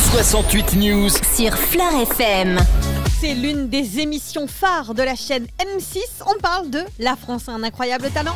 68 News sur Fleur FM. C'est l'une des émissions phares de la chaîne M6. On parle de La France a un incroyable talent.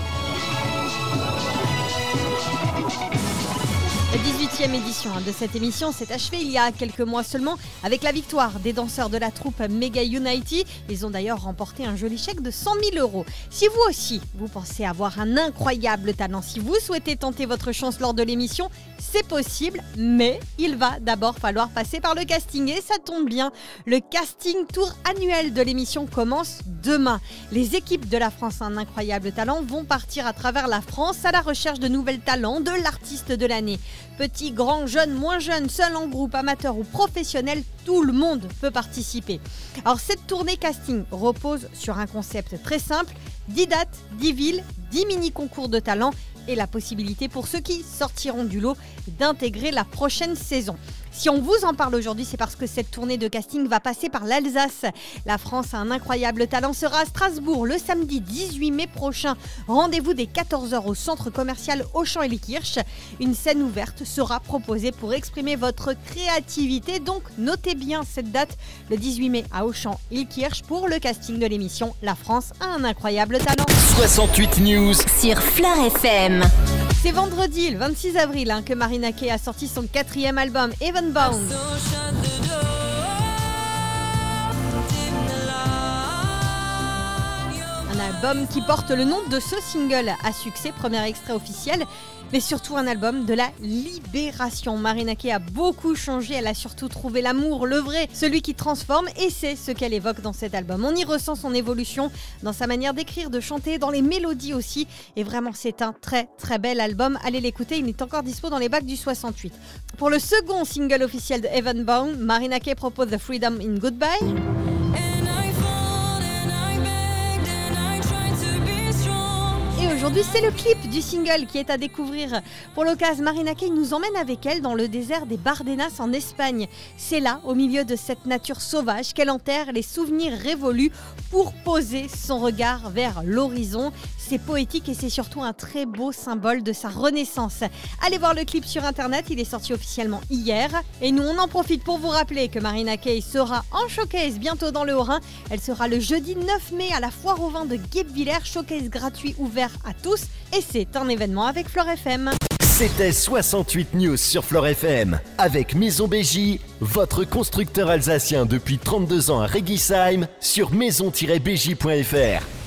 La 18e édition de cette émission s'est achevée il y a quelques mois seulement avec la victoire des danseurs de la troupe Mega Unity. Ils ont d'ailleurs remporté un joli chèque de 100 000 €. Si vous aussi, vous pensez avoir un incroyable talent, si vous souhaitez tenter votre chance lors de l'émission, c'est possible, mais il va d'abord falloir passer par le casting. Et ça tombe bien, le casting tour annuel de l'émission commence demain. Les équipes de La France a un incroyable talent vont partir à travers la France à la recherche de nouvelles talents de l'artiste de l'année. Petits, grands, jeunes, moins jeunes, seuls en groupe, amateurs ou professionnels, tout le monde peut participer. Alors cette tournée casting repose sur un concept très simple, 10 dates, 10 villes, 10 mini-concours de talent et la possibilité pour ceux qui sortiront du lot d'intégrer la prochaine saison. Si on vous en parle aujourd'hui, c'est parce que cette tournée de casting va passer par l'Alsace. La France a un incroyable talent sera à Strasbourg le samedi 18 mai prochain. Rendez-vous dès 14h au centre commercial Auchan-Elikirch. Une scène ouverte sera proposée pour exprimer votre créativité. Donc notez bien cette date, le 18 mai à Auchan-Elikirch pour le casting de l'émission La France a un incroyable talent. 68 News Sur Fleur FM. C'est vendredi, le 26 avril, que Marina Kaye a sorti son 4e album, Heavenbound. Un album qui porte le nom de ce single à succès, premier extrait officiel, mais surtout un album de la libération. Marina Kaye a beaucoup changé, elle a surtout trouvé l'amour, le vrai, celui qui transforme, et c'est ce qu'elle évoque dans cet album. On y ressent son évolution dans sa manière d'écrire, de chanter, dans les mélodies aussi, et vraiment c'est un très très bel album. Allez l'écouter, il est encore dispo dans les bacs du 68. Pour le second single officiel de Heavenbound, Marina Kaye propose The Freedom in Goodbye. Aujourd'hui, c'est le clip du single qui est à découvrir. Pour l'occasion, Marina Kaye nous emmène avec elle dans le désert des Bardenas en Espagne. C'est là, au milieu de cette nature sauvage, qu'elle enterre les souvenirs révolus pour poser son regard vers l'horizon. C'est poétique et c'est surtout un très beau symbole de sa renaissance. Allez voir le clip sur internet, il est sorti officiellement hier. Et nous, on en profite pour vous rappeler que Marina Kaye sera en showcase bientôt dans le Haut-Rhin. Elle sera le jeudi 9 mai à la Foire au Vin de Guebwiller, showcase gratuit ouvert à tous. Et c'est un événement avec Fleur FM. C'était 68 News sur Fleur FM avec Maison Béji, votre constructeur alsacien depuis 32 ans à Réguisheim sur maison-béji.fr.